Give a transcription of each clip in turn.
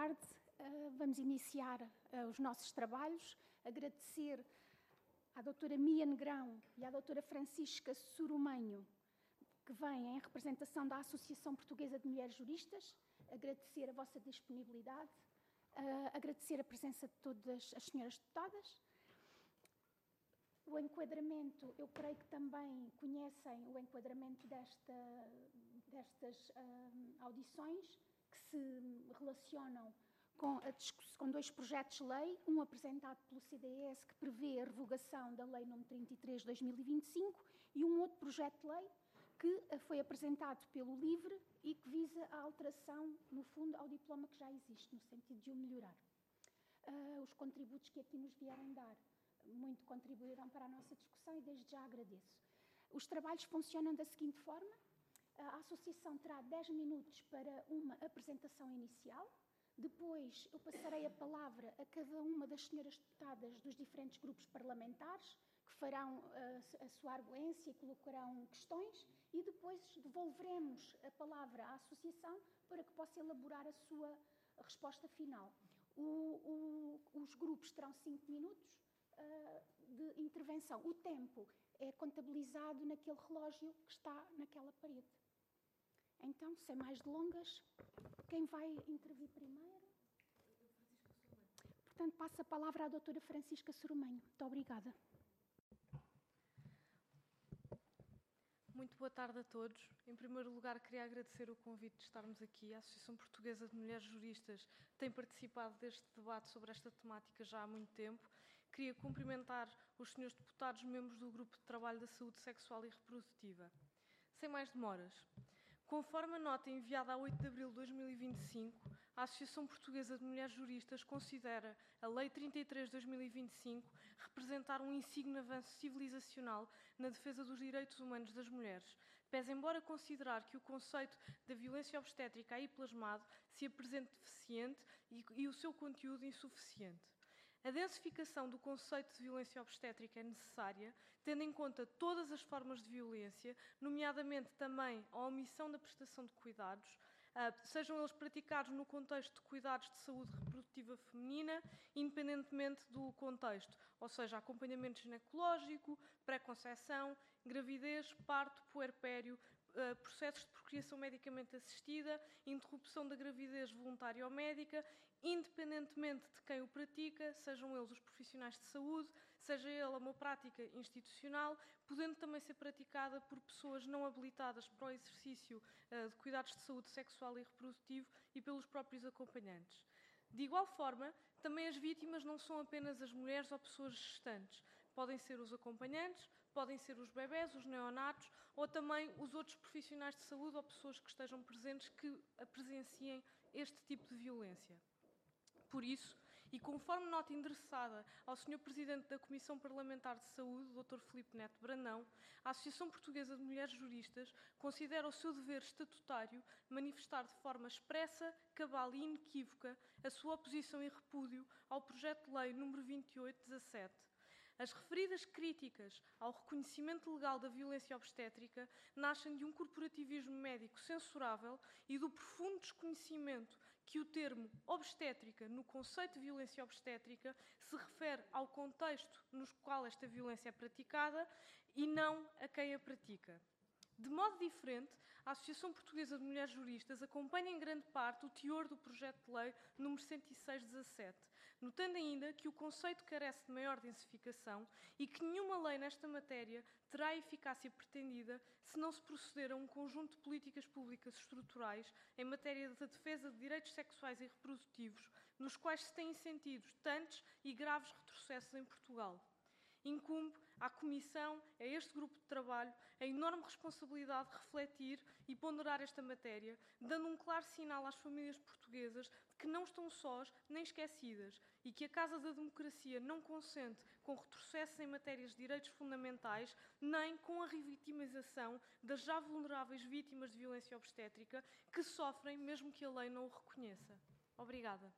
tarde. Vamos iniciar os nossos trabalhos. Agradecer à doutora Mia Negrão e à doutora Francisca Soromenho, que vêm em representação da Associação Portuguesa de Mulheres Juristas. Agradecer a vossa disponibilidade. Agradecer a presença de todas as senhoras deputadas. O enquadramento, eu creio que também conhecem o enquadramento destas audições, que se relacionam com dois projetos de lei, um apresentado pelo CDS, que prevê a revogação da Lei nº 33 de 2025, e um outro projeto de lei que foi apresentado pelo LIVRE e que visa a alteração, no fundo, ao diploma que já existe, no sentido de o melhorar. Os contributos que aqui nos vierem dar muito contribuirão para a nossa discussão e desde já agradeço. Os trabalhos funcionam da seguinte forma: a associação terá 10 minutos para uma apresentação inicial, depois eu passarei a palavra a cada uma das senhoras deputadas dos diferentes grupos parlamentares, que farão a sua arguência e colocarão questões, e depois devolveremos a palavra à associação para que possa elaborar a sua resposta final. Os grupos terão 5 minutos de intervenção. O tempo é contabilizado naquele relógio que está naquela parede. Então, sem mais delongas, quem vai intervir primeiro? Portanto, passo a palavra à doutora Francisca Soromenho. Muito obrigada. Muito boa tarde a todos. Em primeiro lugar, queria agradecer o convite de estarmos aqui. A Associação Portuguesa de Mulheres Juristas tem participado deste debate sobre esta temática já há muito tempo. Queria cumprimentar os senhores deputados, membros do Grupo de Trabalho da Saúde Sexual e Reprodutiva. Sem mais demoras, conforme a nota enviada a 8 de abril de 2025, a Associação Portuguesa de Mulheres Juristas considera a Lei 33 de 2025 representar um insigne avanço civilizacional na defesa dos direitos humanos das mulheres, pese embora considerar que o conceito da violência obstétrica aí plasmado se apresente deficiente e o seu conteúdo insuficiente. A densificação do conceito de violência obstétrica é necessária, tendo em conta todas as formas de violência, nomeadamente também a omissão da prestação de cuidados, sejam eles praticados no contexto de cuidados de saúde reprodutiva feminina, independentemente do contexto, ou seja, acompanhamento ginecológico, pré-conceição, gravidez, parto, puerpério, processos de procriação medicamente assistida, interrupção da gravidez voluntária ou médica, independentemente de quem o pratica, sejam eles os profissionais de saúde, seja ela uma prática institucional, podendo também ser praticada por pessoas não habilitadas para o exercício de cuidados de saúde sexual e reprodutivo e pelos próprios acompanhantes. De igual forma, também as vítimas não são apenas as mulheres ou pessoas gestantes. Podem ser os acompanhantes, podem ser os bebés, os neonatos, ou também os outros profissionais de saúde ou pessoas que estejam presentes que presenciem este tipo de violência. Por isso, e conforme nota endereçada ao Sr. Presidente da Comissão Parlamentar de Saúde, Dr. Filipe Neto Brandão, a Associação Portuguesa de Mulheres Juristas considera o seu dever estatutário manifestar de forma expressa, cabal e inequívoca a sua oposição e repúdio ao projeto de lei número 2817. As referidas críticas ao reconhecimento legal da violência obstétrica nascem de um corporativismo médico censurável e do profundo desconhecimento que o termo obstétrica, no conceito de violência obstétrica, se refere ao contexto no qual esta violência é praticada e não a quem a pratica. De modo diferente, a Associação Portuguesa de Mulheres Juristas acompanha em grande parte o teor do projeto de lei número 106/17, notando ainda que o conceito carece de maior densificação e que nenhuma lei nesta matéria terá a eficácia pretendida se não se proceder a um conjunto de políticas públicas estruturais em matéria de defesa de direitos sexuais e reprodutivos, nos quais se têm sentido tantos e graves retrocessos em Portugal. Incumbe à Comissão, a este grupo de trabalho, a enorme responsabilidade de refletir e ponderar esta matéria, dando um claro sinal às famílias portuguesas de que não estão sós nem esquecidas e que a Casa da Democracia não consente com retrocessos em matérias de direitos fundamentais, nem com a revitimização das já vulneráveis vítimas de violência obstétrica que sofrem mesmo que a lei não o reconheça. Obrigada.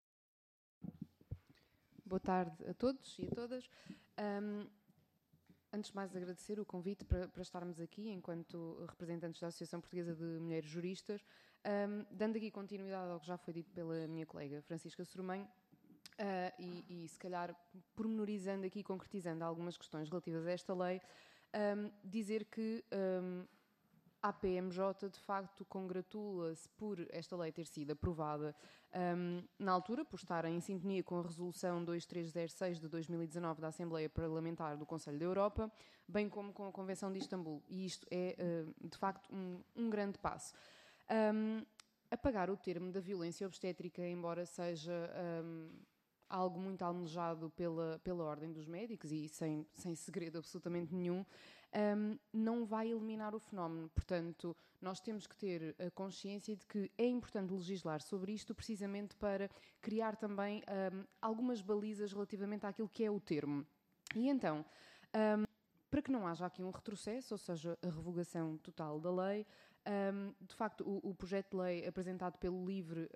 Boa tarde a todos e a todas. antes de mais agradecer o convite para estarmos aqui enquanto representantes da Associação Portuguesa de Mulheres Juristas, dando aqui continuidade ao que já foi dito pela minha colega Francisca Soromenho, e se calhar pormenorizando aqui, concretizando algumas questões relativas a esta lei, dizer que a APMJ de facto congratula-se por esta lei ter sido aprovada na altura, por estar em sintonia com a resolução 2306 de 2019 da Assembleia Parlamentar do Conselho da Europa, bem como com a Convenção de Istambul. E isto é de facto um grande passo. Apagar o termo da violência obstétrica, embora seja algo muito almejado pela Ordem dos Médicos e sem segredo absolutamente nenhum, não vai eliminar o fenómeno. Portanto, nós temos que ter a consciência de que é importante legislar sobre isto precisamente para criar também algumas balizas relativamente àquilo que é o termo. E então, para que não haja aqui um retrocesso, ou seja, a revogação total da lei, de facto, o projeto de lei apresentado pelo LIVRE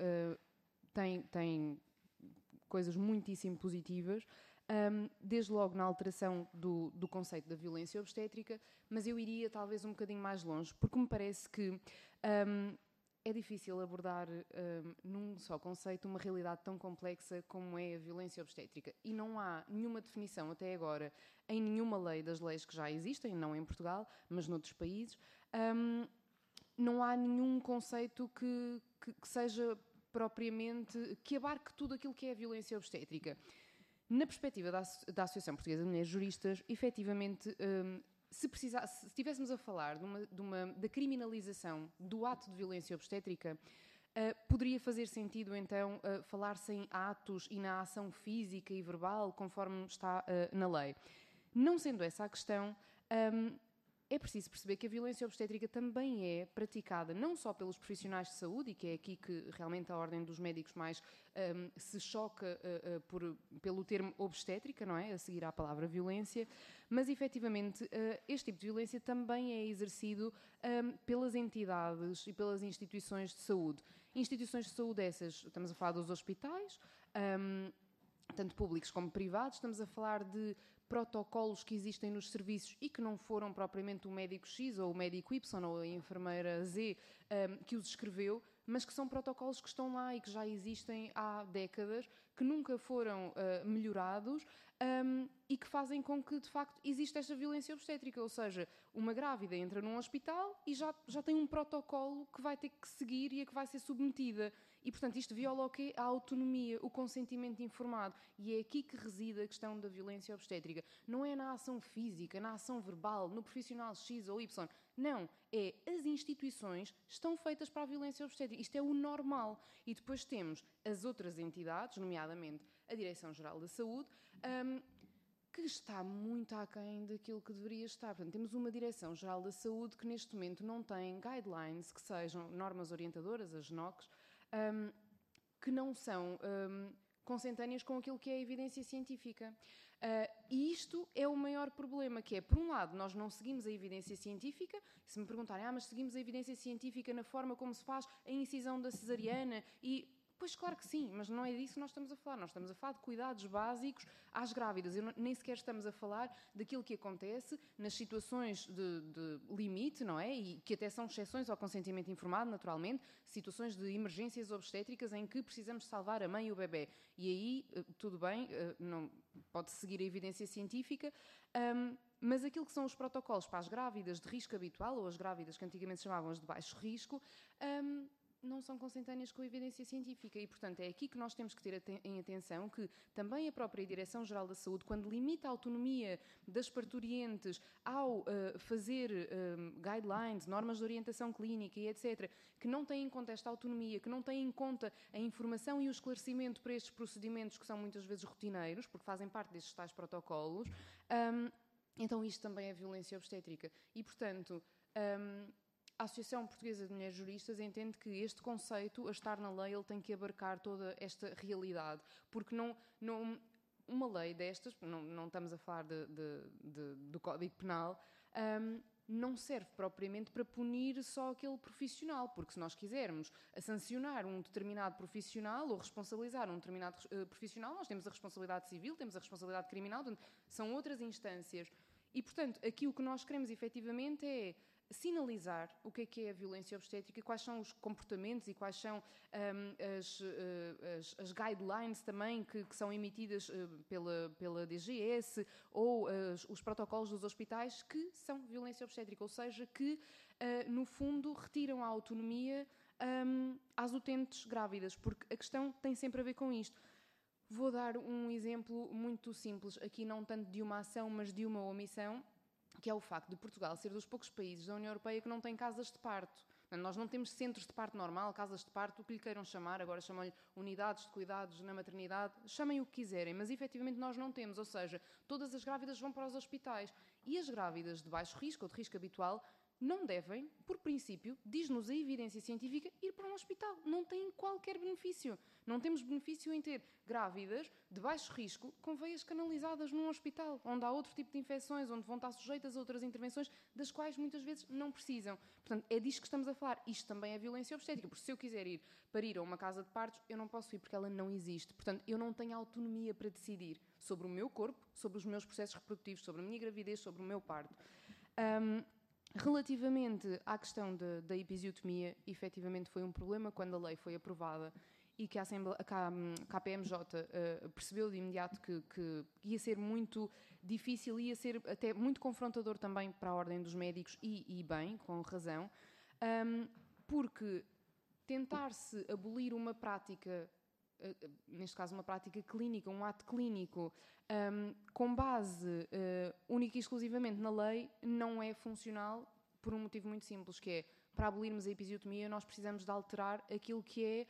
tem coisas muitíssimo positivas, desde logo na alteração do conceito da violência obstétrica, mas eu iria talvez um bocadinho mais longe, porque me parece que é difícil abordar num só conceito uma realidade tão complexa como é a violência obstétrica. E não há nenhuma definição até agora em nenhuma lei das leis que já existem, não em Portugal, mas noutros países, não há nenhum conceito que seja propriamente, que abarque tudo aquilo que é a violência obstétrica. Na perspectiva da Associação Portuguesa de Mulheres Juristas, efetivamente, se estivéssemos a falar da criminalização do ato de violência obstétrica, poderia fazer sentido, então, falar-se em atos e na ação física e verbal, conforme está na lei. Não sendo essa a questão, é preciso perceber que a violência obstétrica também é praticada não só pelos profissionais de saúde, e que é aqui que realmente a Ordem dos Médicos mais se choca pelo termo obstétrica, não é? A seguir à palavra violência, mas efetivamente este tipo de violência também é exercido pelas entidades e pelas instituições de saúde. Instituições de saúde essas, estamos a falar dos hospitais, tanto públicos como privados, estamos a falar de protocolos que existem nos serviços e que não foram propriamente o médico X ou o médico Y ou a enfermeira Z que os escreveu, mas que são protocolos que estão lá e que já existem há décadas, que nunca foram melhorados e que fazem com que, de facto, exista esta violência obstétrica. Ou seja, uma grávida entra num hospital e já tem um protocolo que vai ter que seguir e a que vai ser submetida. E, portanto, isto viola o quê? A autonomia, o consentimento informado. E é aqui que reside a questão da violência obstétrica. Não é na ação física, na ação verbal, no profissional X ou Y. Não, as instituições estão feitas para a violência obstétrica. Isto é o normal. E depois temos as outras entidades, nomeadamente a Direção-Geral da Saúde, que está muito aquém daquilo que deveria estar. Portanto, temos uma Direção-Geral da Saúde que neste momento não tem guidelines, que sejam normas orientadoras, as NOCs, que não são consentâneas com aquilo que é a evidência científica. E isto é o maior problema, que é, por um lado, nós não seguimos a evidência científica. Se me perguntarem, mas seguimos a evidência científica na forma como se faz a incisão da cesariana e... Pois claro que sim, mas não é disso que nós estamos a falar. Nós estamos a falar de cuidados básicos às grávidas. Nem sequer estamos a falar daquilo que acontece nas situações de limite, não é? E que até são exceções ao consentimento informado, naturalmente. Situações de emergências obstétricas em que precisamos salvar a mãe e o bebê. E aí, tudo bem, não pode seguir a evidência científica, mas aquilo que são os protocolos para as grávidas de risco habitual, ou as grávidas que antigamente se chamavam as de baixo risco, não são consentâneas com a evidência científica e, portanto, é aqui que nós temos que ter em atenção que também a própria Direção-Geral da Saúde, quando limita a autonomia das parturientes ao fazer guidelines, normas de orientação clínica e etc., que não têm em conta esta autonomia, que não têm em conta a informação e o esclarecimento para estes procedimentos que são muitas vezes rotineiros, porque fazem parte destes tais protocolos, então isto também é violência obstétrica. E, portanto... A Associação Portuguesa de Mulheres Juristas entende que este conceito, a estar na lei, ele tem que abarcar toda esta realidade, porque uma lei destas, não estamos a falar do Código Penal, não serve propriamente para punir só aquele profissional, porque se nós quisermos sancionar um determinado profissional ou responsabilizar um determinado profissional, nós temos a responsabilidade civil, temos a responsabilidade criminal, são outras instâncias. E, portanto, aqui o que nós queremos efetivamente é sinalizar o que é a violência obstétrica, quais são os comportamentos e quais são as guidelines também que são emitidas pela DGS ou os protocolos dos hospitais que são violência obstétrica, ou seja, que no fundo retiram a autonomia às utentes grávidas, porque a questão tem sempre a ver com isto. Vou dar um exemplo muito simples, aqui não tanto de uma ação, mas de uma omissão, que é o facto de Portugal ser dos poucos países da União Europeia que não tem casas de parto. Nós não temos centros de parto normal, casas de parto, o que lhe queiram chamar, agora chamam-lhe unidades de cuidados na maternidade, chamem o que quiserem, mas efetivamente nós não temos, ou seja, todas as grávidas vão para os hospitais e as grávidas de baixo risco ou de risco habitual não devem, por princípio, diz-nos a evidência científica, ir para um hospital. Não têm qualquer benefício. Não temos benefício em ter grávidas de baixo risco com veias canalizadas num hospital, onde há outro tipo de infecções, onde vão estar sujeitas a outras intervenções, das quais muitas vezes não precisam. Portanto, é disto que estamos a falar. Isto também é violência obstétrica, porque se eu quiser ir parir a uma casa de partos, eu não posso ir porque ela não existe. Portanto, eu não tenho autonomia para decidir sobre o meu corpo, sobre os meus processos reprodutivos, sobre a minha gravidez, sobre o meu parto. Relativamente à questão da episiotomia, efetivamente foi um problema quando a lei foi aprovada e que a KPMJ percebeu de imediato que ia ser muito difícil, ia ser até muito confrontador também para a ordem dos médicos e bem, com razão, porque tentar-se abolir uma prática, neste caso uma prática clínica, um ato clínico, com base única e exclusivamente na lei, não é funcional por um motivo muito simples, que é, para abolirmos a episiotomia, nós precisamos de alterar aquilo que é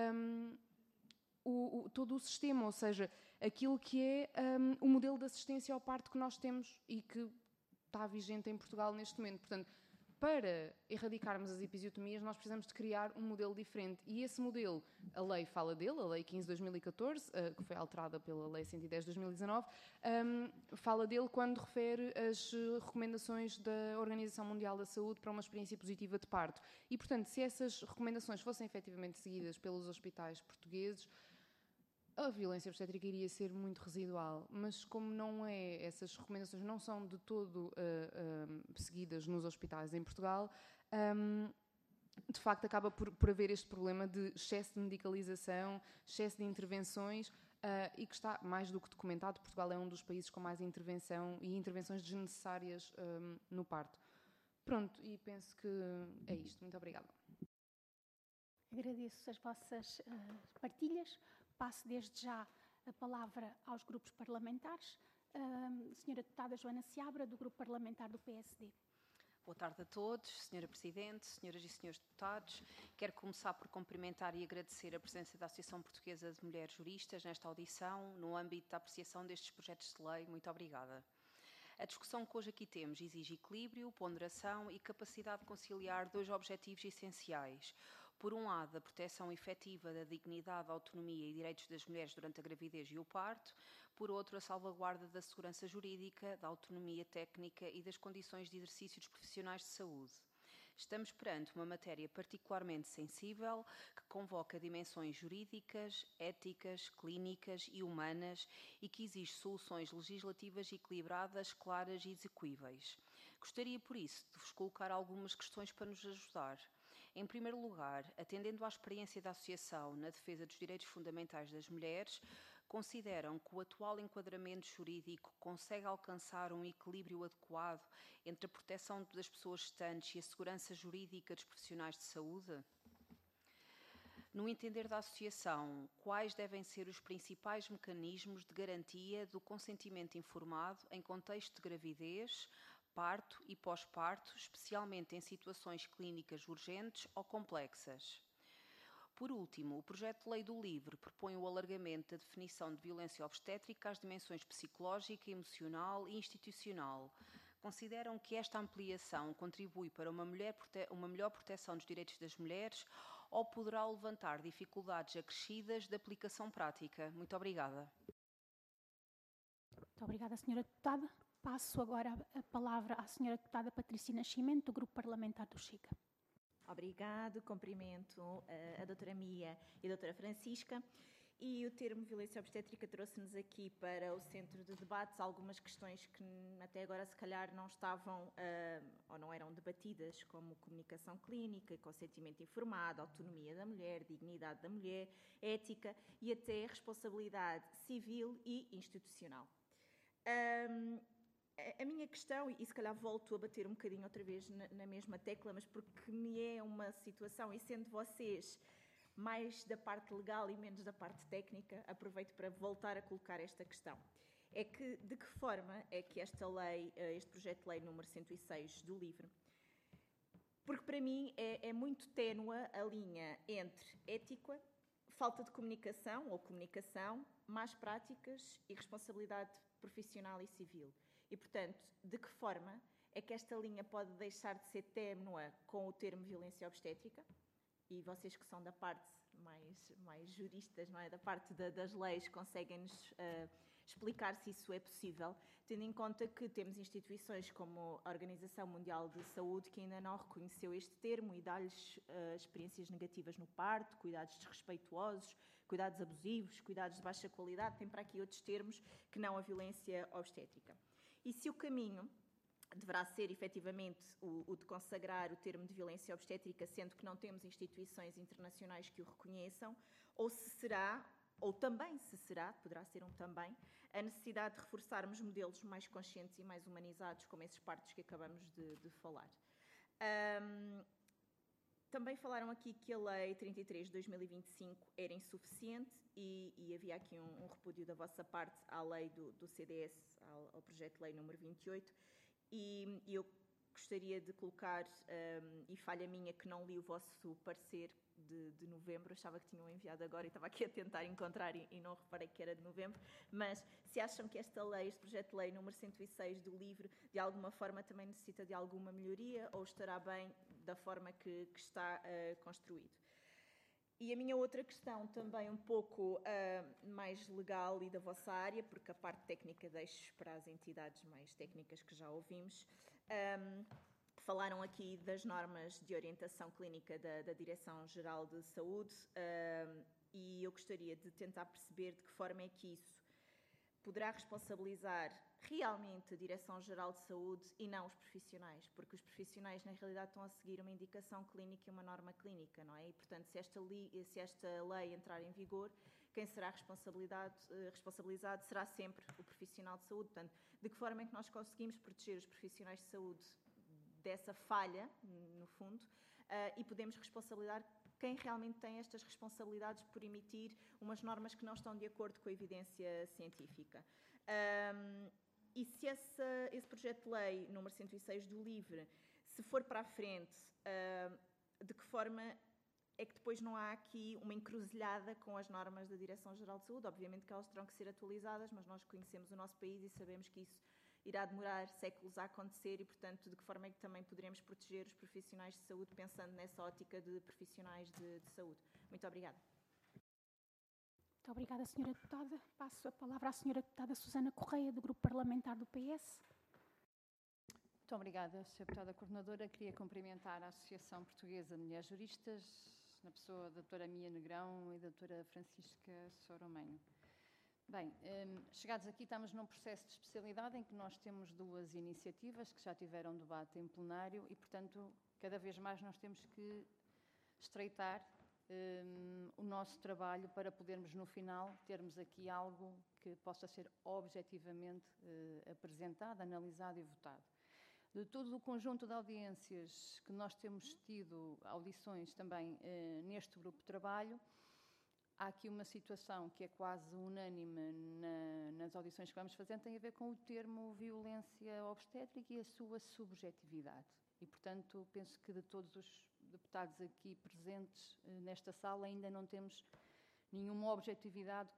todo o sistema, ou seja, aquilo que é o modelo de assistência ao parto que nós temos e que está vigente em Portugal neste momento. Portanto, para erradicarmos as episiotomias, nós precisamos de criar um modelo diferente. E esse modelo, a lei fala dele, a Lei 15 de 2014, que foi alterada pela Lei 110 de 2019, fala dele quando refere as recomendações da Organização Mundial da Saúde para uma experiência positiva de parto. E, portanto, se essas recomendações fossem efetivamente seguidas pelos hospitais portugueses, a violência obstétrica iria ser muito residual, mas como não é, essas recomendações não são de todo seguidas nos hospitais em Portugal, de facto acaba por haver este problema de excesso de medicalização, excesso de intervenções, e que está mais do que documentado. Portugal é um dos países com mais intervenção e intervenções desnecessárias no parto. Pronto, e penso que é isto. Muito obrigada. Agradeço as vossas partilhas. Passo desde já a palavra aos grupos parlamentares. Senhora Deputada Joana Seabra, do Grupo Parlamentar do PSD. Boa tarde a todos, Senhora Presidente, Senhoras e Senhores Deputados. Quero começar por cumprimentar e agradecer a presença da Associação Portuguesa de Mulheres Juristas nesta audição, no âmbito da apreciação destes projetos de lei. Muito obrigada. A discussão que hoje aqui temos exige equilíbrio, ponderação e capacidade de conciliar dois objetivos essenciais. Por um lado, a proteção efetiva da dignidade, autonomia e direitos das mulheres durante a gravidez e o parto. Por outro, a salvaguarda da segurança jurídica, da autonomia técnica e das condições de exercício dos profissionais de saúde. Estamos perante uma matéria particularmente sensível que convoca dimensões jurídicas, éticas, clínicas e humanas e que exige soluções legislativas equilibradas, claras e execuíveis. Gostaria, por isso, de vos colocar algumas questões para nos ajudar. Em primeiro lugar, atendendo à experiência da Associação na defesa dos direitos fundamentais das mulheres, consideram que o atual enquadramento jurídico consegue alcançar um equilíbrio adequado entre a proteção das pessoas gestantes e a segurança jurídica dos profissionais de saúde? No entender da Associação, quais devem ser os principais mecanismos de garantia do consentimento informado em contexto de gravidez, parto e pós-parto, especialmente em situações clínicas urgentes ou complexas? Por último, o projeto de lei do LIVRE propõe o alargamento da definição de violência obstétrica às dimensões psicológica, emocional e institucional. Consideram que esta ampliação contribui para uma melhor proteção dos direitos das mulheres ou poderá levantar dificuldades acrescidas de aplicação prática? Muito obrigada. Muito obrigada, Sra. Deputada. Passo agora a palavra à Sra. Deputada Patrícia Nascimento, do Grupo Parlamentar do Chega. Obrigado, cumprimento a doutora Mia e a doutora Francisca E o termo violência obstétrica trouxe-nos aqui para o centro de debates algumas questões que até agora se calhar não estavam ou não eram debatidas, como comunicação clínica, consentimento informado, autonomia da mulher, dignidade da mulher, ética e até responsabilidade civil e institucional. A minha questão, e se calhar volto a bater um bocadinho outra vez na mesma tecla, mas porque me é uma situação, e sendo vocês mais da parte legal e menos da parte técnica, aproveito para voltar a colocar esta questão. É que, de que forma é que esta lei, este projeto de lei número 106 do LIVRE, porque para mim é muito ténue a linha entre ética, falta de comunicação ou comunicação, más práticas e responsabilidade profissional e civil. E, portanto, de que forma é que esta linha pode deixar de ser ténue com o termo violência obstétrica? E vocês que são da parte mais juristas, não é? Da parte das leis, conseguem-nos explicar se isso é possível, tendo em conta que temos instituições como a Organização Mundial de Saúde que ainda não reconheceu este termo e dá-lhes experiências negativas no parto, cuidados desrespeituosos, cuidados abusivos, cuidados de baixa qualidade, tem para aqui outros termos que não a violência obstétrica. E se o caminho deverá ser, efetivamente, o de consagrar o termo de violência obstétrica, sendo que não temos instituições internacionais que o reconheçam, ou se será, ou também se será, poderá ser um também, a necessidade de reforçarmos modelos mais conscientes e mais humanizados, como esses partos que acabamos de falar. Também falaram aqui que a Lei 33 de 2025 era insuficiente e havia aqui um repúdio da vossa parte à lei do CDS, ao projeto de lei número 28, e eu gostaria de colocar, e falha minha que não li o vosso parecer de novembro, achava que tinham enviado agora e estava aqui a tentar encontrar e não reparei que era de novembro, mas se acham que esta lei, este projeto de lei número 106 do LIVRE, de alguma forma também necessita de alguma melhoria ou estará bem da forma que está construído? E a minha outra questão, também um pouco mais legal e da vossa área, porque a parte técnica deixo para as entidades mais técnicas que já ouvimos. Falaram aqui das normas de orientação clínica da Direção-Geral de Saúde e eu gostaria de tentar perceber de que forma é que isso poderá responsabilizar realmente a Direção-Geral de Saúde e não os profissionais, porque os profissionais, na realidade, estão a seguir uma indicação clínica e uma norma clínica, não é? E, portanto, se esta lei entrar em vigor, quem será responsabilizado será sempre o profissional de saúde. Portanto, de que forma é que nós conseguimos proteger os profissionais de saúde dessa falha, no fundo, e podemos responsabilizar quem realmente tem estas responsabilidades por emitir umas normas que não estão de acordo com a evidência científica. E se esse projeto de lei número 106 do LIVRE, se for para a frente, de que forma é que depois não há aqui uma encruzilhada com as normas da Direção-Geral de Saúde? Obviamente que elas terão que ser atualizadas, mas nós conhecemos o nosso país e sabemos que isso irá demorar séculos a acontecer e, portanto, de que forma é que também poderemos proteger os profissionais de saúde pensando nessa ótica de profissionais de saúde? Muito obrigada. Muito obrigada, Sra. Deputada. Passo a palavra à Sra. Deputada Susana Correia, do Grupo Parlamentar do PS. Muito obrigada, Sra. Deputada Coordenadora. Queria cumprimentar a Associação Portuguesa de Mulheres Juristas, na pessoa da doutora Mia Negrão e da doutora Francisca Soromenho. Bem, chegados aqui, estamos num processo de especialidade em que nós temos duas iniciativas que já tiveram debate em plenário e, portanto, cada vez mais nós temos que estreitar o nosso trabalho para podermos, no final, termos aqui algo que possa ser objetivamente apresentado, analisado e votado. De todo o conjunto de audiências que nós temos tido, audições também neste grupo de trabalho, há aqui uma situação que é quase unânime nas audições que vamos fazendo, tem a ver com o termo violência obstétrica e a sua subjetividade. E, portanto, penso que de todos os deputados aqui presentes nesta sala ainda não temos nenhuma objetividade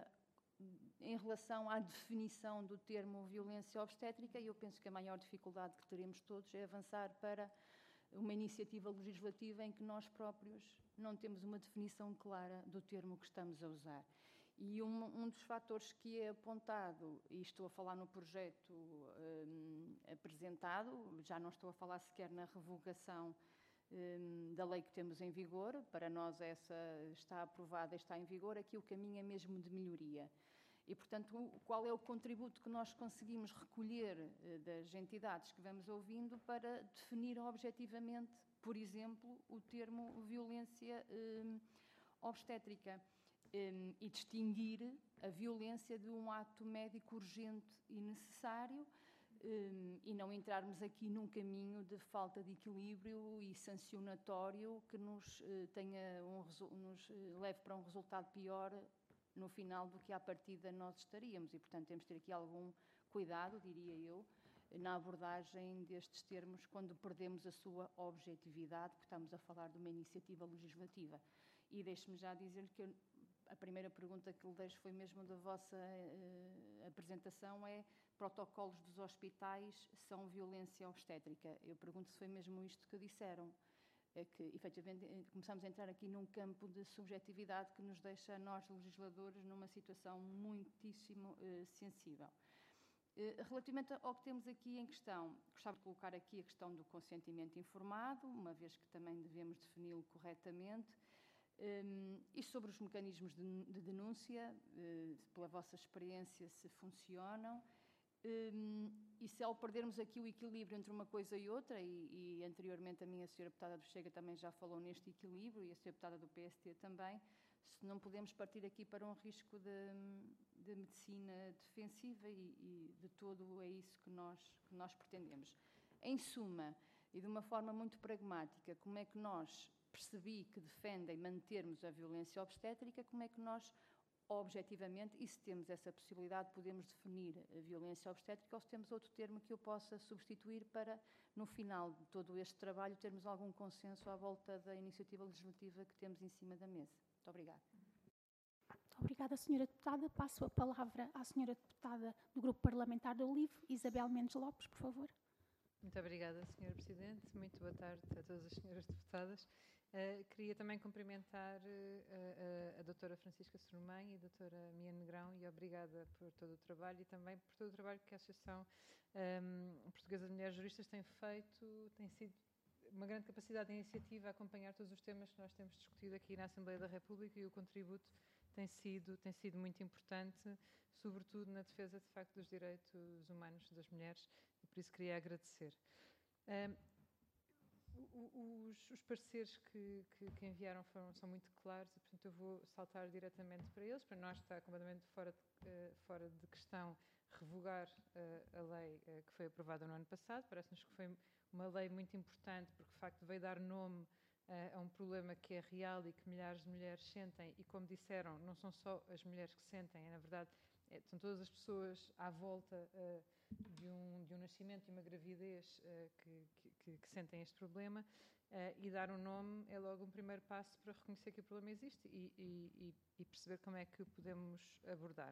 em relação à definição do termo violência obstétrica e eu penso que a maior dificuldade que teremos todos é avançar para uma iniciativa legislativa em que nós próprios não temos uma definição clara do termo que estamos a usar. E um dos fatores que é apontado, e estou a falar no projeto apresentado, já não estou a falar sequer na revogação da lei que temos em vigor. Para nós essa está aprovada, está em vigor. Aqui o caminho é mesmo de melhoria. E, portanto, qual é o contributo que nós conseguimos recolher das entidades que vamos ouvindo para definir objetivamente, por exemplo, o termo violência obstétrica e distinguir a violência de um ato médico urgente e necessário, e não entrarmos aqui num caminho de falta de equilíbrio e sancionatório que nos leve para um resultado pior no final do que à partida nós estaríamos. E, portanto, temos de ter aqui algum cuidado, diria eu, na abordagem destes termos quando perdemos a sua objetividade, porque estamos a falar de uma iniciativa legislativa. E deixe-me já dizer que a primeira pergunta que lhe deixo foi mesmo da vossa apresentação, é: protocolos dos hospitais são violência obstétrica? Eu pergunto se foi mesmo isto que disseram. É que, efetivamente, começamos a entrar aqui num campo de subjetividade que nos deixa, a nós, legisladores, numa situação muitíssimo sensível. Relativamente ao que temos aqui em questão, gostava de colocar aqui a questão do consentimento informado, uma vez que também devemos defini-lo corretamente, e sobre os mecanismos de denúncia, pela vossa experiência, se funcionam. E se ao perdermos aqui o equilíbrio entre uma coisa e outra, e anteriormente a minha senhora deputada do Chega também já falou neste equilíbrio, e a senhora deputada do PST também, se não podemos partir aqui para um risco de medicina defensiva, e de todo é isso que nós pretendemos. Em suma, e de uma forma muito pragmática, como é que nós, percebi que defendem mantermos a violência obstétrica, como é que nós objetivamente, e se temos essa possibilidade, podemos definir a violência obstétrica, ou se temos outro termo que eu possa substituir para, no final de todo este trabalho, termos algum consenso à volta da iniciativa legislativa que temos em cima da mesa. Muito obrigada. Muito obrigada, Sra. Deputada. Passo a palavra à Sra. Deputada do Grupo Parlamentar do LIVRE, Isabel Mendes Lopes, por favor. Muito obrigada, Sra. Presidente. Muito boa tarde a todas as senhoras deputadas. Queria também cumprimentar a doutora Francisca Soromém e a doutora Mia Negrão, e obrigada por todo o trabalho e também por todo o trabalho que a Associação Portuguesa de Mulheres Juristas tem feito. Tem sido uma grande capacidade de iniciativa a acompanhar todos os temas que nós temos discutido aqui na Assembleia da República, e o contributo tem sido muito importante, sobretudo na defesa, de facto, dos direitos humanos das mulheres, e por isso queria agradecer. Os pareceres que enviaram são muito claros, e, portanto, eu vou saltar diretamente para eles. Para nós está completamente fora de questão revogar a lei que foi aprovada no ano passado. Parece-nos que foi uma lei muito importante, porque, de facto, veio dar nome a um problema que é real e que milhares de mulheres sentem, e, como disseram, não são só as mulheres que sentem, na verdade, são todas as pessoas à volta de um nascimento e uma gravidez que sentem este problema, e dar um nome é logo um primeiro passo para reconhecer que o problema existe e perceber como é que o podemos abordar.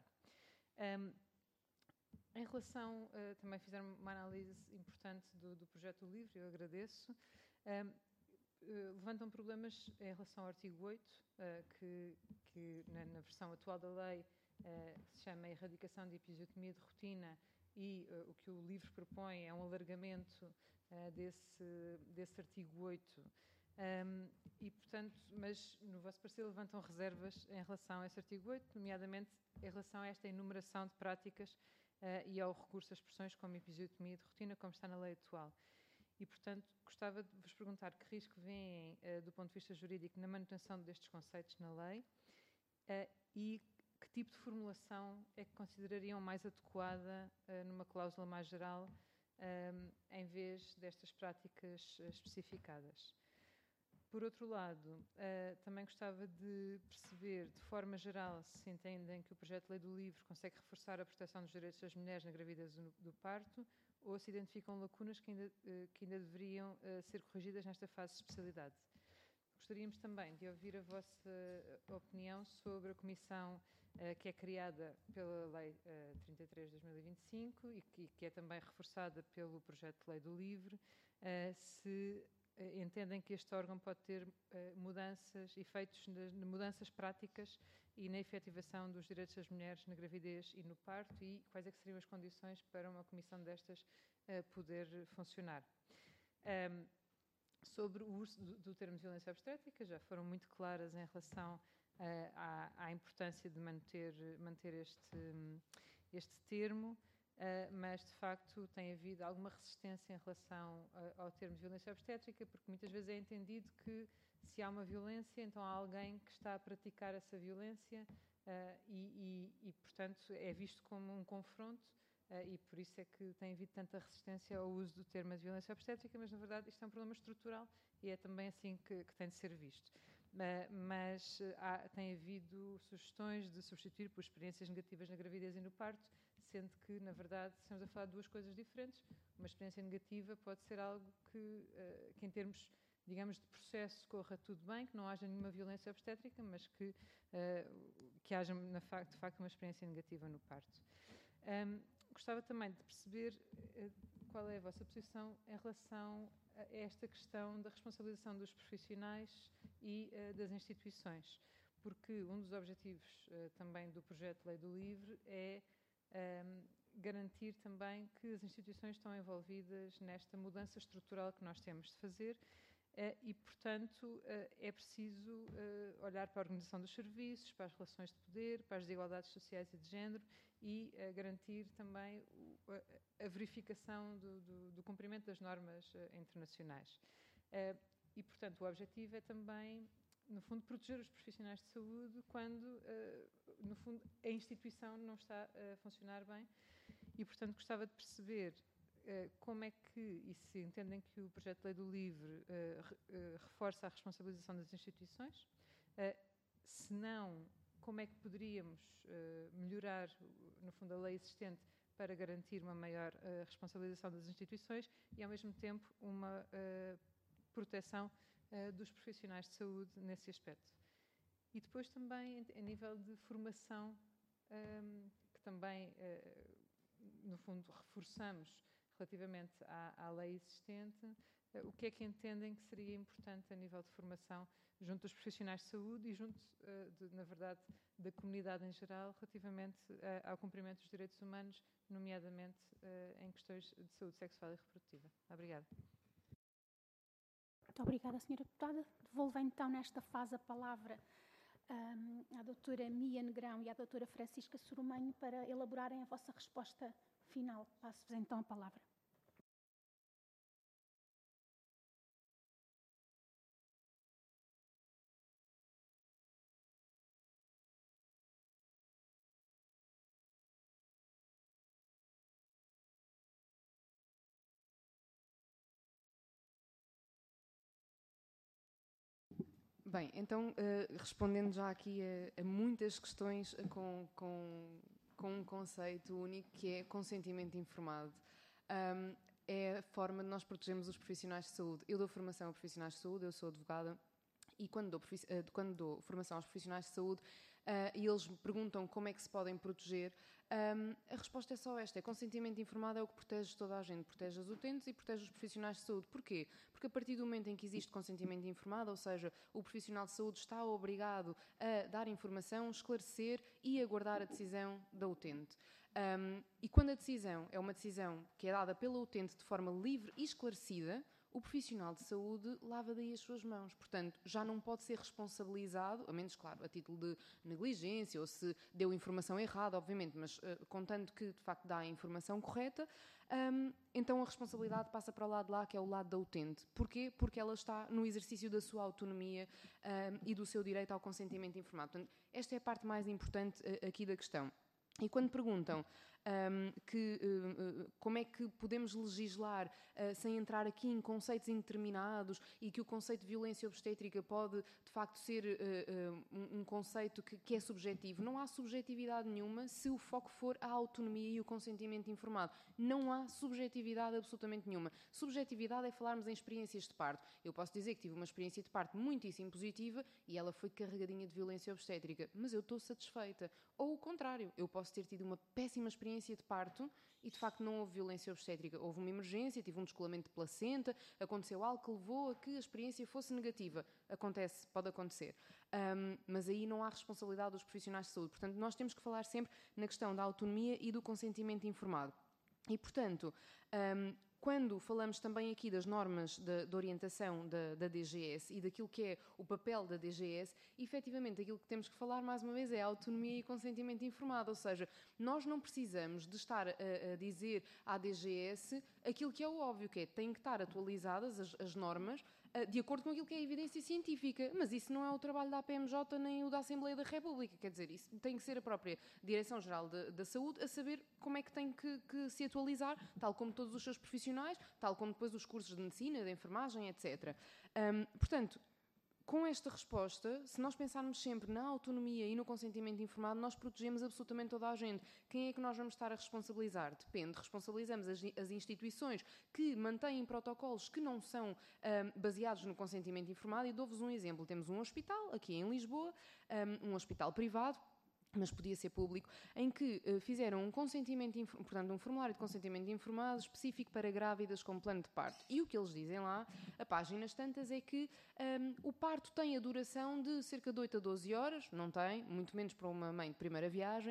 Em relação, também fizeram uma análise importante do projeto do LIVRE, eu agradeço. Levantam problemas em relação ao artigo 8, que na versão atual da lei se chama Erradicação de Episiotomia de Rotina, e o que o LIVRE propõe é um alargamento desse artigo 8. E, portanto, mas no vosso parecer levantam reservas em relação a esse artigo 8, nomeadamente em relação a esta enumeração de práticas e ao recurso a expressões como episiotomia de rotina, como está na lei atual. E, portanto, gostava de vos perguntar que risco veem, do ponto de vista jurídico, na manutenção destes conceitos na lei, e que tipo de formulação é que considerariam mais adequada numa cláusula mais geral, em vez destas práticas especificadas. Por outro lado, também gostava de perceber, de forma geral, se entendem que o projeto de lei do LIVRE consegue reforçar a proteção dos direitos das mulheres na gravidez do parto, ou se identificam lacunas que ainda deveriam ser corrigidas nesta fase de especialidade. Gostaríamos também de ouvir a vossa opinião sobre a comissão que é criada pela Lei 33 de 2025 e que é também reforçada pelo projeto de lei do LIVRE, se entendem que este órgão pode ter efeitos de mudanças práticas e na efetivação dos direitos das mulheres na gravidez e no parto, e quais é que seriam as condições para uma comissão destas poder funcionar. sobre o uso do termo de violência obstétrica, já foram muito claras em relação à importância de manter este termo, mas de facto tem havido alguma resistência em relação ao termo de violência obstétrica, porque muitas vezes é entendido que se há uma violência, então há alguém que está a praticar essa violência e portanto, é visto como um confronto. E por isso é que tem havido tanta resistência ao uso do termo de violência obstétrica, mas na verdade isto é um problema estrutural e é também assim que tem de ser visto. Mas tem havido sugestões de substituir por experiências negativas na gravidez e no parto, sendo que, na verdade, estamos a falar de duas coisas diferentes. Uma experiência negativa pode ser algo que em termos, digamos, de processo corra tudo bem, que não haja nenhuma violência obstétrica, mas que haja, de facto, uma experiência negativa no parto. Gostava também de perceber qual é a vossa posição em relação a esta questão da responsabilização dos profissionais e das instituições, porque um dos objetivos também do projeto de Lei do Livre é garantir também que as instituições estão envolvidas nesta mudança estrutural que nós temos de fazer e, portanto, é preciso olhar para a organização dos serviços, para as relações de poder, para as desigualdades sociais e de género e garantir também a verificação do cumprimento das normas internacionais. E, portanto, o objetivo é também, no fundo, proteger os profissionais de saúde quando, no fundo, a instituição não está a funcionar bem. E, portanto, gostava de perceber como é que, e se entendem que o projeto de Lei do Livre reforça a responsabilização das instituições, se não, como é que poderíamos melhorar, no fundo, a lei existente para garantir uma maior responsabilização das instituições e, ao mesmo tempo, uma proteção dos profissionais de saúde nesse aspecto. E depois também, a nível de formação, que também, no fundo, reforçamos relativamente à lei existente, o que é que entendem que seria importante a nível de formação junto dos profissionais de saúde e junto, na verdade, da comunidade em geral, relativamente ao cumprimento dos direitos humanos, nomeadamente em questões de saúde sexual e reprodutiva. Obrigada. Muito obrigada, Sra. Deputada. Devolvo então nesta fase a palavra à doutora Mia Negrão e à doutora Francisca Soromenho para elaborarem a vossa resposta final. Passo-vos então a palavra. Bem, então, respondendo já aqui a muitas questões com um conceito único que é consentimento informado. É a forma de nós protegermos os profissionais de saúde. Eu dou formação a profissionais de saúde, eu sou advogada, e quando dou formação aos profissionais de saúde e eles me perguntam como é que se podem proteger, a resposta é só esta: consentimento informado é o que protege toda a gente, protege as utentes e protege os profissionais de saúde. Porquê? Porque a partir do momento em que existe consentimento informado, ou seja, o profissional de saúde está obrigado a dar informação, esclarecer e aguardar a decisão da utente. E quando a decisão é uma decisão que é dada pela utente de forma livre e esclarecida, o profissional de saúde lava daí as suas mãos. Portanto, já não pode ser responsabilizado, a menos, claro, a título de negligência ou se deu informação errada, obviamente, mas contando que, de facto, dá a informação correta, então a responsabilidade passa para o lado de lá, que é o lado da utente. Porquê? Porque ela está no exercício da sua autonomia e do seu direito ao consentimento informado. Portanto, esta é a parte mais importante aqui da questão. E quando perguntam como é que podemos legislar sem entrar aqui em conceitos indeterminados e que o conceito de violência obstétrica pode, de facto, ser um conceito que é subjetivo. Não há subjetividade nenhuma se o foco for a autonomia e o consentimento informado. Não há subjetividade absolutamente nenhuma. Subjetividade é falarmos em experiências de parto. Eu posso dizer que tive uma experiência de parto muitíssimo positiva e ela foi carregadinha de violência obstétrica, mas eu estou satisfeita. Ou o contrário, eu posso ter tido uma péssima experiência de parto e, de facto, não houve violência obstétrica. Houve uma emergência, tive um descolamento de placenta, aconteceu algo que levou a que a experiência fosse negativa. Acontece, pode acontecer. Mas aí não há responsabilidade dos profissionais de saúde. Portanto, nós temos que falar sempre na questão da autonomia e do consentimento informado. E, portanto, quando falamos também aqui das normas de orientação da DGS e daquilo que é o papel da DGS, efetivamente aquilo que temos que falar mais uma vez é a autonomia e consentimento informado, ou seja, nós não precisamos de estar a dizer à DGS aquilo que é o óbvio, que é têm que estar atualizadas as normas de acordo com aquilo que é a evidência científica, mas isso não é o trabalho da APMJ nem o da Assembleia da República, quer dizer, isso tem que ser a própria Direção-Geral da Saúde a saber como é que tem que se atualizar, tal como todos os seus profissionais, tal como depois os cursos de medicina, de enfermagem, etc. Portanto, com esta resposta, se nós pensarmos sempre na autonomia e no consentimento informado, nós protegemos absolutamente toda a gente. Quem é que nós vamos estar a responsabilizar? Depende. Responsabilizamos as instituições que mantêm protocolos que não são baseados no consentimento informado. E dou-vos um exemplo. Temos um hospital, aqui em Lisboa, um hospital privado, mas podia ser público, em que fizeram um consentimento, portanto, um formulário de consentimento informado específico para grávidas com plano de parto. E o que eles dizem lá, a páginas tantas, é que o parto tem a duração de cerca de 8 a 12 horas, não tem, muito menos para uma mãe de primeira viagem,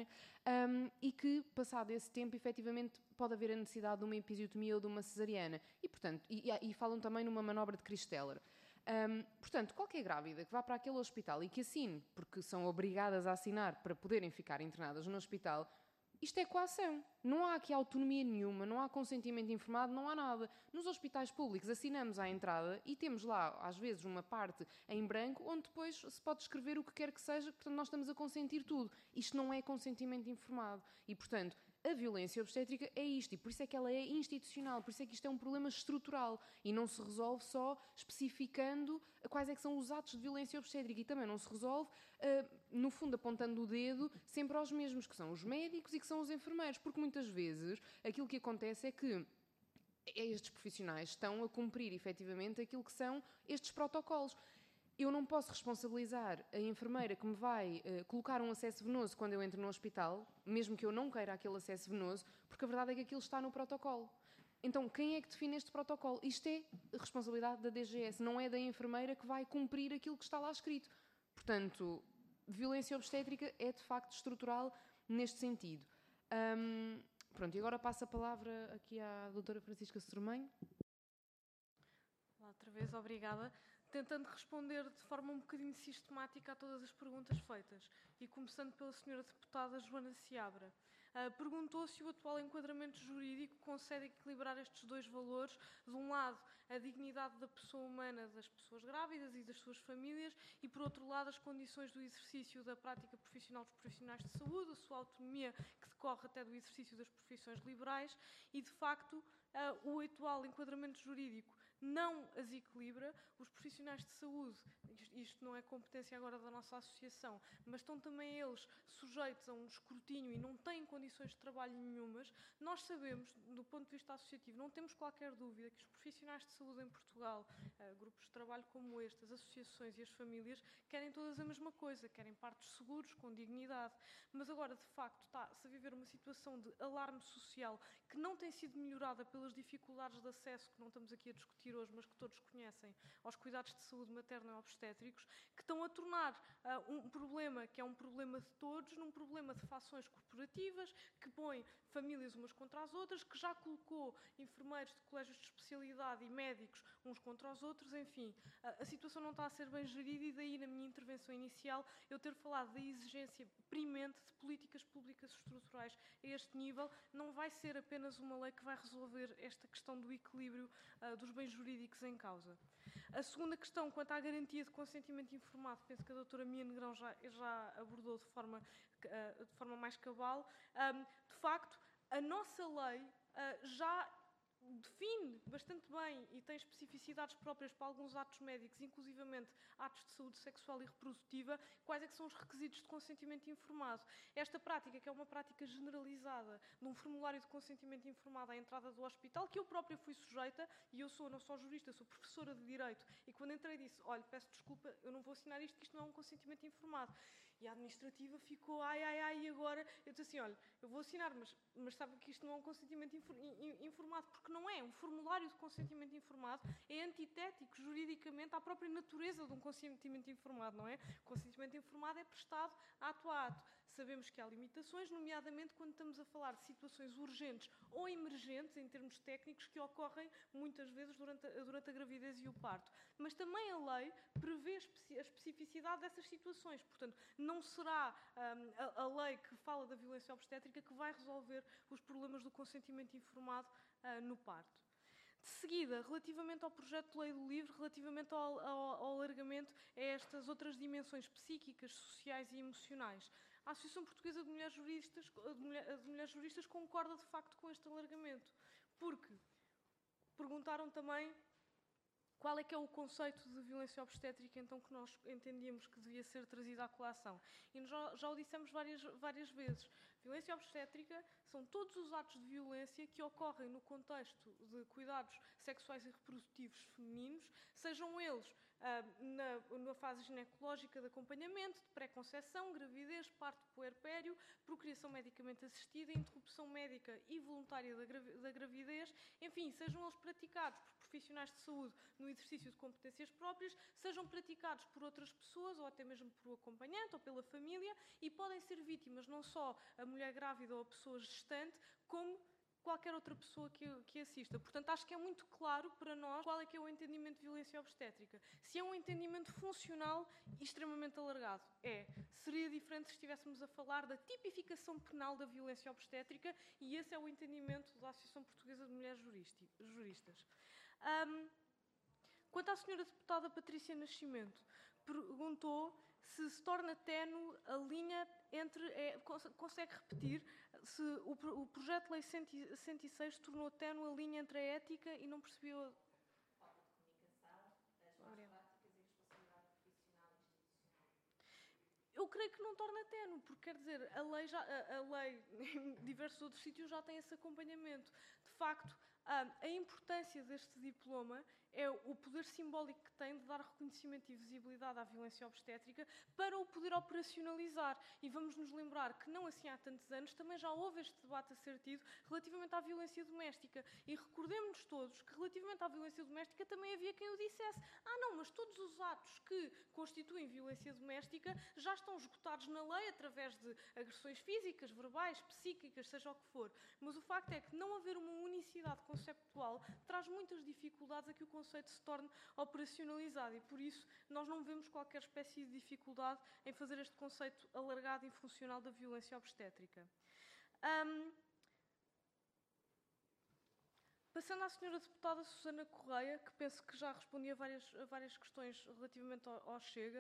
e que, passado esse tempo, efetivamente, pode haver a necessidade de uma episiotomia ou de uma cesariana. E, portanto, e falam também numa manobra de Christeller. Portanto, qualquer grávida que vá para aquele hospital e que assine, porque são obrigadas a assinar para poderem ficar internadas no hospital, isto é coação. Não há aqui autonomia nenhuma, não há consentimento informado, não há nada. Nos hospitais públicos assinamos à entrada e temos lá, às vezes, uma parte em branco onde depois se pode escrever o que quer que seja, portanto nós estamos a consentir tudo. Isto não é consentimento informado. E, portanto, a violência obstétrica é isto, e por isso é que ela é institucional, por isso é que isto é um problema estrutural e não se resolve só especificando quais é que são os atos de violência obstétrica, e também não se resolve, no fundo, apontando o dedo sempre aos mesmos, que são os médicos e que são os enfermeiros, porque muitas vezes aquilo que acontece é que estes profissionais estão a cumprir efetivamente aquilo que são estes protocolos. Eu não posso responsabilizar a enfermeira que me vai colocar um acesso venoso quando eu entro no hospital, mesmo que eu não queira aquele acesso venoso, porque a verdade é que aquilo está no protocolo. Então, quem é que define este protocolo? Isto é responsabilidade da DGS, não é da enfermeira que vai cumprir aquilo que está lá escrito. Portanto, violência obstétrica é de facto estrutural neste sentido. Pronto, e agora passo a palavra aqui à doutora Francisca Sormanho. Olá, outra vez, obrigada. Tentando responder de forma um bocadinho sistemática a todas as perguntas feitas, e começando pela senhora deputada Joana Seabra. Perguntou se o atual enquadramento jurídico consegue equilibrar estes dois valores, de um lado, a dignidade da pessoa humana, das pessoas grávidas e das suas famílias, e, por outro lado, as condições do exercício da prática profissional dos profissionais de saúde, a sua autonomia, que decorre até do exercício das profissões liberais, e, de facto, o atual enquadramento jurídico não as equilibra. Os profissionais de saúde, isto não é competência agora da nossa associação, mas estão também eles sujeitos a um escrutínio e não têm condições de trabalho nenhumas. Nós sabemos, do ponto de vista associativo, não temos qualquer dúvida que os profissionais de saúde em Portugal, grupos de trabalho como este, as associações e as famílias, querem todas a mesma coisa, querem partos seguros, com dignidade. Mas agora, de facto, está-se a viver uma situação de alarme social que não tem sido melhorada pelas dificuldades de acesso, que não estamos aqui a discutir hoje, mas que todos conhecem, aos cuidados de saúde materna e obstétricos, que estão a tornar um problema que é um problema de todos, num problema de fações corporativas, que põe famílias umas contra as outras, que já colocou enfermeiros de colégios de especialidade e médicos uns contra os outros. Enfim, a situação não está a ser bem gerida, e daí, na minha intervenção inicial, eu ter falado da exigência premente de políticas públicas estruturais a este nível. Não vai ser apenas uma lei que vai resolver esta questão do equilíbrio dos bens jurídicos em causa. A segunda questão, quanto à garantia de consentimento informado, penso que a doutora Mia Negrão já abordou de forma mais cabal. De facto, a nossa lei já define bastante bem e tem especificidades próprias para alguns atos médicos, inclusivamente atos de saúde sexual e reprodutiva, quais é que são os requisitos de consentimento informado. Esta prática, que é uma prática generalizada de um formulário de consentimento informado à entrada do hospital, que eu própria fui sujeita, e eu não sou jurista, sou professora de Direito, e quando entrei disse, olha, peço desculpa, eu não vou assinar isto, que isto não é um consentimento informado. E a administrativa ficou, e agora? Eu disse assim, olha, eu vou assinar, mas sabe que isto não é um consentimento informado, porque não é. Um formulário de consentimento informado é antitético juridicamente à própria natureza de um consentimento informado, não é? O consentimento informado é prestado ato a ato. Sabemos que há limitações, nomeadamente quando estamos a falar de situações urgentes ou emergentes, em termos técnicos, que ocorrem muitas vezes durante a gravidez e o parto. Mas também a lei prevê a especificidade dessas situações. Portanto, não será a lei que fala da violência obstétrica que vai resolver os problemas do consentimento informado no parto. De seguida, relativamente ao projeto de lei do livro, relativamente ao alargamento a estas outras dimensões psíquicas, sociais e emocionais, a Associação Portuguesa de Mulheres Juristas concorda de facto com este alargamento, porque perguntaram também qual é que é o conceito de violência obstétrica, então, que nós entendíamos que devia ser trazido à colação. E já o dissemos várias vezes. Violência obstétrica são todos os atos de violência que ocorrem no contexto de cuidados sexuais e reprodutivos femininos, sejam eles na fase ginecológica de acompanhamento, de pré-conceição, gravidez, parto puerpério, procriação medicamente assistida, interrupção médica e voluntária da gravidez, enfim, sejam eles praticados por profissionais de saúde no exercício de competências próprias, sejam praticados por outras pessoas ou até mesmo por um acompanhante ou pela família, e podem ser vítimas não só a mulher grávida ou a pessoa gestante, como qualquer outra pessoa que assista. Portanto, acho que é muito claro para nós qual é que é o entendimento de violência obstétrica. Se é um entendimento funcional e extremamente alargado, seria diferente se estivéssemos a falar da tipificação penal da violência obstétrica, e esse é o entendimento da Associação Portuguesa de Mulheres Juristas. Quanto à senhora deputada Patrícia Nascimento, perguntou se torna ténue a linha entre... consegue repetir se o projeto de lei 106 se tornou ténue a linha entre a ética e não percebeu... Falta de comunicação, as más práticas e responsabilidade profissional e institucional. Eu creio que não torna ténue, porque quer dizer, a lei em diversos outros sítios já tem esse acompanhamento. De facto, a importância deste diploma é o poder simbólico que tem de dar reconhecimento e visibilidade à violência obstétrica para o poder operacionalizar. E vamos nos lembrar que não assim há tantos anos também já houve este debate a ser tido relativamente à violência doméstica. E recordemos-nos todos que relativamente à violência doméstica também havia quem o dissesse: não, mas todos os atos que constituem violência doméstica já estão esgotados na lei através de agressões físicas, verbais, psíquicas, seja o que for. Mas o facto é que não haver uma unicidade conceptual traz muitas dificuldades a que o conceito se torne operacionalizado, e por isso nós não vemos qualquer espécie de dificuldade em fazer este conceito alargado e funcional da violência obstétrica. Passando à senhora deputada Susana Correia, que penso que já respondi a várias questões relativamente ao Chega.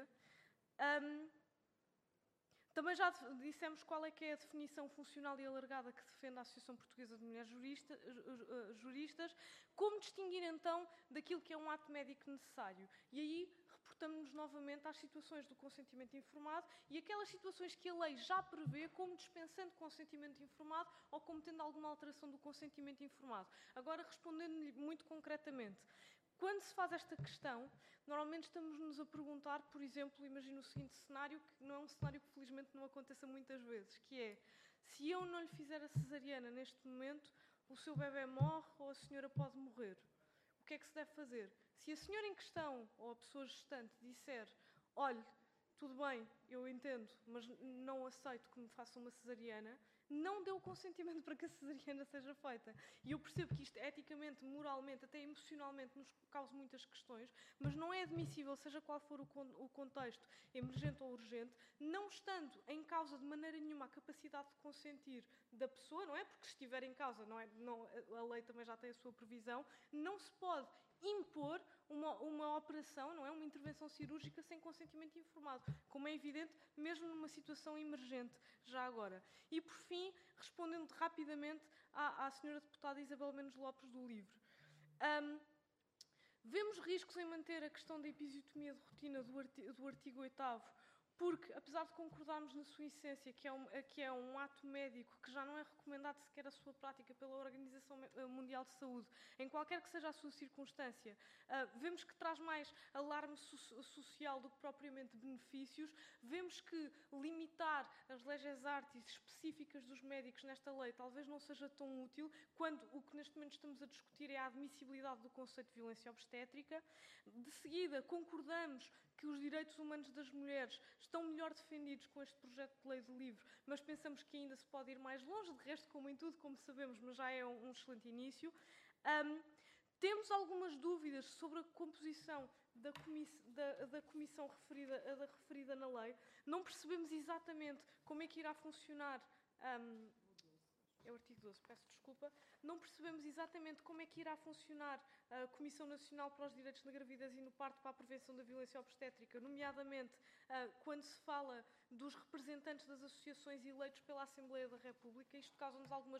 Também já dissemos qual é que é a definição funcional e alargada que defende a Associação Portuguesa de Mulheres Juristas, como distinguir então daquilo que é um ato médico necessário. E aí reportamos-nos novamente às situações do consentimento informado e aquelas situações que a lei já prevê como dispensando consentimento informado ou como tendo alguma alteração do consentimento informado. Agora, respondendo-lhe muito concretamente, quando se faz esta questão, normalmente estamos-nos a perguntar, por exemplo, imagino o seguinte cenário, que não é um cenário que felizmente não aconteça muitas vezes, que é: se eu não lhe fizer a cesariana neste momento, o seu bebê morre ou a senhora pode morrer. O que é que se deve fazer? Se a senhora em questão, ou a pessoa gestante, disser: olhe, tudo bem, eu entendo, mas não aceito que me faça uma cesariana, não deu consentimento para que a cesariana seja feita. E eu percebo que isto eticamente, moralmente, até emocionalmente nos causa muitas questões, mas não é admissível, seja qual for o contexto, emergente ou urgente, não estando em causa de maneira nenhuma a capacidade de consentir da pessoa, não é? Porque se estiver em causa, a lei também já tem a sua previsão, não se pode impor uma operação, não é? Uma intervenção cirúrgica sem consentimento informado, como é evidente, mesmo numa situação emergente, já agora. E, por fim, respondendo rapidamente à senhora deputada Isabel Menos Lopes do LIVRE. Vemos riscos em manter a questão da episiotomia de rotina do artigo 8º porque, apesar de concordarmos na sua essência que é um ato médico que já não é recomendado sequer a sua prática pela Organização Mundial de Saúde, em qualquer que seja a sua circunstância, vemos que traz mais alarme social do que propriamente benefícios, vemos que limitar as leges artis específicas dos médicos nesta lei talvez não seja tão útil, quando o que neste momento estamos a discutir é a admissibilidade do conceito de violência obstétrica. De seguida, concordamos que os direitos humanos das mulheres estão melhor defendidos com este projeto de lei de livro, mas pensamos que ainda se pode ir mais longe, de resto, como em tudo, como sabemos, mas já é um excelente início. Temos algumas dúvidas sobre a composição da comissão referida na lei. Não percebemos exatamente como é que irá funcionar... É o artigo 12, peço desculpa. Não percebemos exatamente como é que irá funcionar a Comissão Nacional para os Direitos na Gravidez e no Parto para a Prevenção da Violência Obstétrica, nomeadamente quando se fala dos representantes das associações eleitos pela Assembleia da República. Isto causa-nos algumas...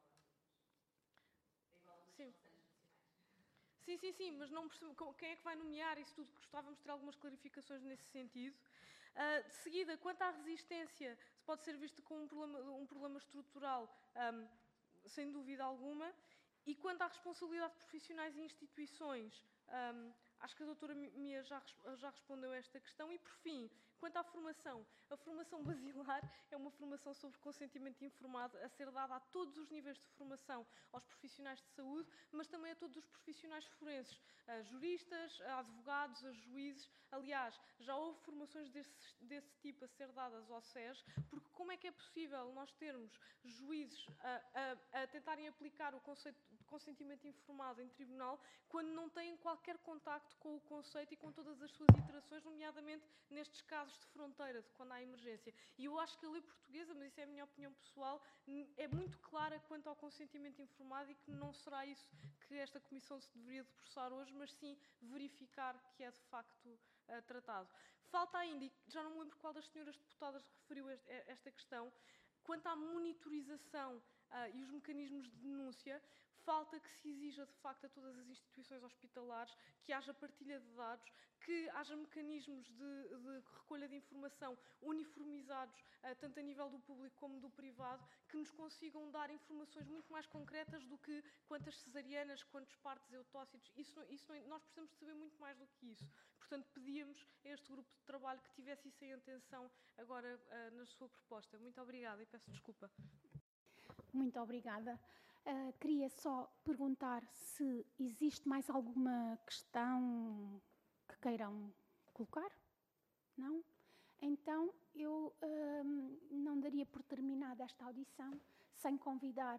Sim, mas não percebemos quem é que vai nomear isso tudo. Gostávamos de ter algumas clarificações nesse sentido. De seguida, quanto à resistência, se pode ser visto como um problema estrutural, sem dúvida alguma. E quanto à responsabilidade de profissionais e instituições, acho que a doutora Mia já respondeu a esta questão. E, por fim, quanto à formação, a formação basilar é uma formação sobre consentimento informado a ser dada a todos os níveis de formação aos profissionais de saúde, mas também a todos os profissionais forenses, a juristas, a advogados, a juízes. Aliás, já houve formações desse tipo a ser dadas ao SES, porque como é que é possível nós termos juízes a tentarem aplicar o conceito de consentimento informado em tribunal quando não têm qualquer contacto com o conceito e com todas as suas iterações, nomeadamente nestes casos de fronteira, de quando há emergência. E eu acho que a lei portuguesa, mas isso é a minha opinião pessoal, é muito clara quanto ao consentimento informado e que não será isso que esta Comissão se deveria debruçar hoje, mas sim verificar que é de facto tratado. Falta ainda, e já não me lembro qual das senhoras deputadas referiu esta questão, quanto à monitorização e os mecanismos de denúncia, falta que se exija, de facto, a todas as instituições hospitalares que haja partilha de dados, que haja mecanismos de recolha de informação uniformizados, tanto a nível do público como do privado, que nos consigam dar informações muito mais concretas do que quantas cesarianas, quantos partos eutócitos. Nós precisamos de saber muito mais do que isso. Portanto, pedíamos a este grupo de trabalho que tivesse isso em atenção agora na sua proposta. Muito obrigada e peço desculpa. Muito obrigada. Queria só perguntar se existe mais alguma questão que queiram colocar? Não? Então, eu não daria por terminada esta audição sem convidar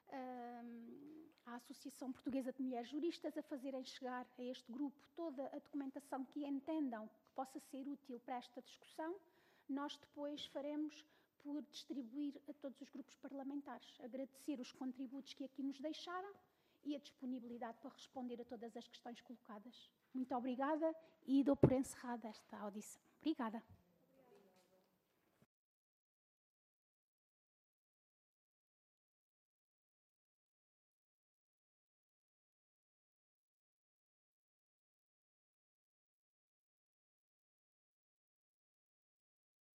a Associação Portuguesa de Mulheres Juristas a fazerem chegar a este grupo toda a documentação que entendam que possa ser útil para esta discussão. Nós depois faremos por distribuir a todos os grupos parlamentares. Agradecer os contributos que aqui nos deixaram e a disponibilidade para responder a todas as questões colocadas. Muito obrigada e dou por encerrada esta audição. Obrigada.